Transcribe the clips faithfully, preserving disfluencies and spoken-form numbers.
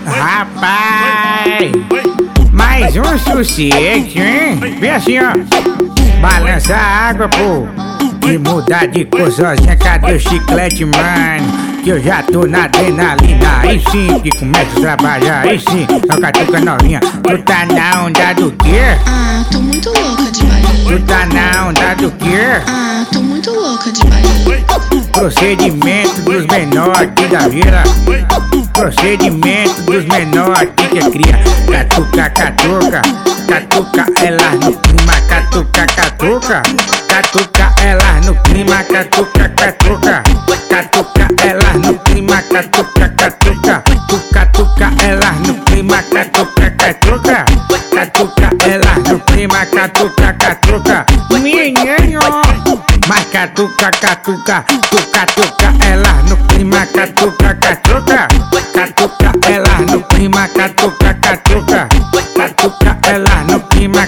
Rapaz, mais um sucesso, hein? Vem assim, ó. Balança a água, pô. E mudar de cor sozinha, cadê o chiclete, mano? Que eu já tô na adrenalina. Aí sim, que começa a trabalhar. Aí sim, a catuca novinha. Tu tá na onda do quê? Ah, tô muito louca de Bahia. Tu tá na onda do quê? Ah, tô muito louca de Bahia. Procedimento dos menores aqui da vila. Procedimento dos menores aqui que é cria. Catuca, catuca, catuca, elas no clima. Catuca, catuca, catuca, elas no clima. Catuca, catuca, catuca, elas no clima. Catuca, catuca, catuca, elas no clima. Catuca, catuca, catuca, elas no clima. Catuca, catuca, menino. Mas catuca, catuca, tuca, tuca, elas no clima. Catuca, catuca, catuca, elas no clima. Catuca, catuca, catuca, elas no clima.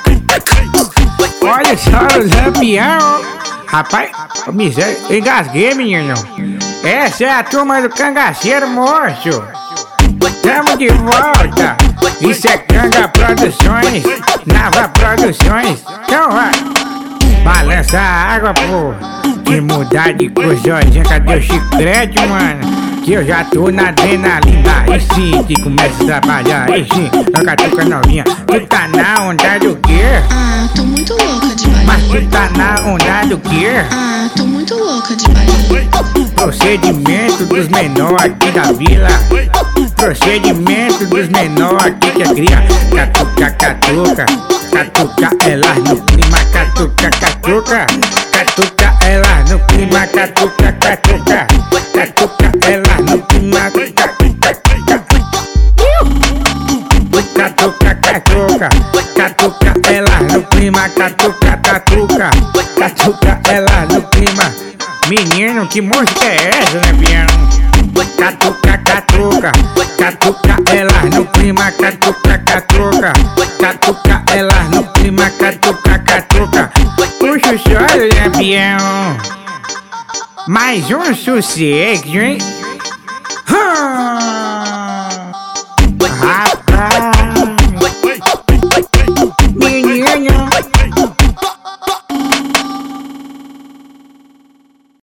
Olha só o Lampião. Rapaz, miséria, eu engasguei, menino. Essa é a turma do Cangaceiro, moço. Tamo de volta. Isso é Canga Produções, Nava Produções. Então vai. Balança a água, pô. Que mudar de cor sozinha, cadê o chiclete, mano? Que eu já tô na adrenalina. Aí sim, que começa a trabalhar. Aí sim, a catuca novinha. Tu tá na onda do quê? Ah, tô muito louca de Bahia. Mas tu tá na onda do quê? Ah, tô muito louca de Bahia. Procedimento dos menores aqui da vila. Procedimento dos menores aqui que é cria. Catuca, catuca, catuca, elas no clima. Catuca, catuca, catuca, elas no clima. Catuca, catuca, catuca, elas no clima. Catuca, catuca, catuca, elas no clima. Catuca, catuca, catuca, elas no clima. Menino, que música é essa, né, piano? Catuca, catuca, catuca, elas no clima. Catuca, catuca, catuca, elas no clima. Catuca, catuca, puxa o choro, né, pião? Mais um sucesso, hein?